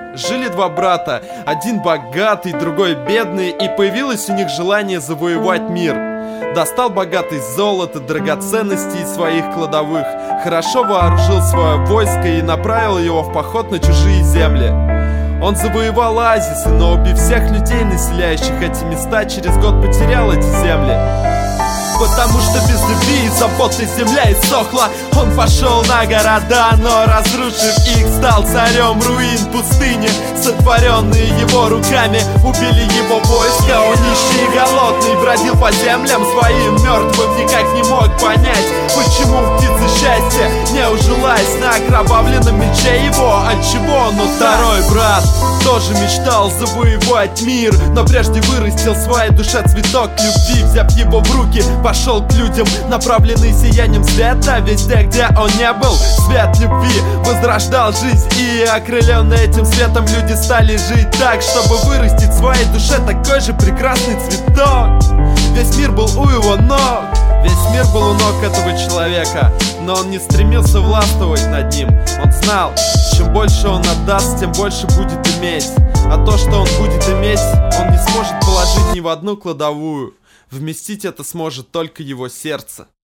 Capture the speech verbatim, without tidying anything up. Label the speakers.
Speaker 1: Жили два брата, один богатый, другой бедный, и появилось у них желание завоевать мир. Достал богатый золото, драгоценности из своих кладовых, хорошо вооружил свое войско и направил его в поход на чужие земли. Он завоевал оазисы, но убив всех людей, населяющих эти места, через год потерял эти земли. Потому что без любви и заботы земля иссохла. Он пошел на города, но разрушив их, стал царем руин пустыни, сотворенные его руками. Убили его войско, он нищий и голодный бродил по землям своим мертвым, никак не мог понять, почему в птице счастья не ужилась на окровавленном мече его. Отчего? Но второй брат тоже мечтал завоевать мир, но прежде вырастил в своей душе цветок любви. Взяв его в руки, пошел к людям, направленный сиянием света. Везде, где он не был, свет любви возрождал жизнь. И окрыленные этим светом люди стали жить так, чтобы вырастить в своей душе такой же прекрасный цветок. Весь мир был у его ног, весь мир был у ног этого человека, но он не стремился властвовать над ним. Он знал, чем больше он отдаст, тем больше будет иметь. А то, что он будет иметь, он не сможет положить ни в одну кладовую. Вместить это сможет только его сердце.